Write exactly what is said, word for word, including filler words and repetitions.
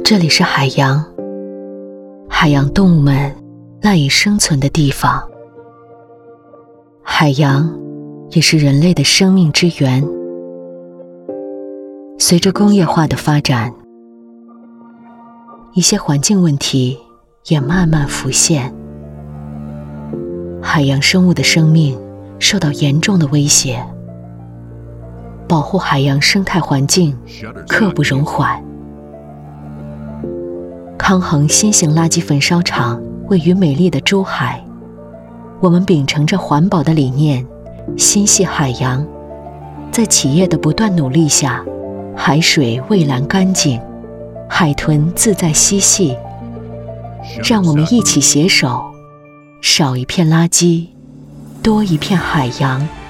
这里是海洋，海洋动物们赖以生存的地方。海洋也是人类的生命之源。随着工业化的发展，一些环境问题也慢慢浮现，海洋生物的生命受到严重的威胁，保护海洋生态环境刻不容缓。康衡新型垃圾焚烧厂位于美丽的珠海，我们秉承着环保的理念，心系海洋，在企业的不断努力下，海水蔚蓝干净，海豚自在嬉戏。让我们一起携手，少一片垃圾，多一片海洋。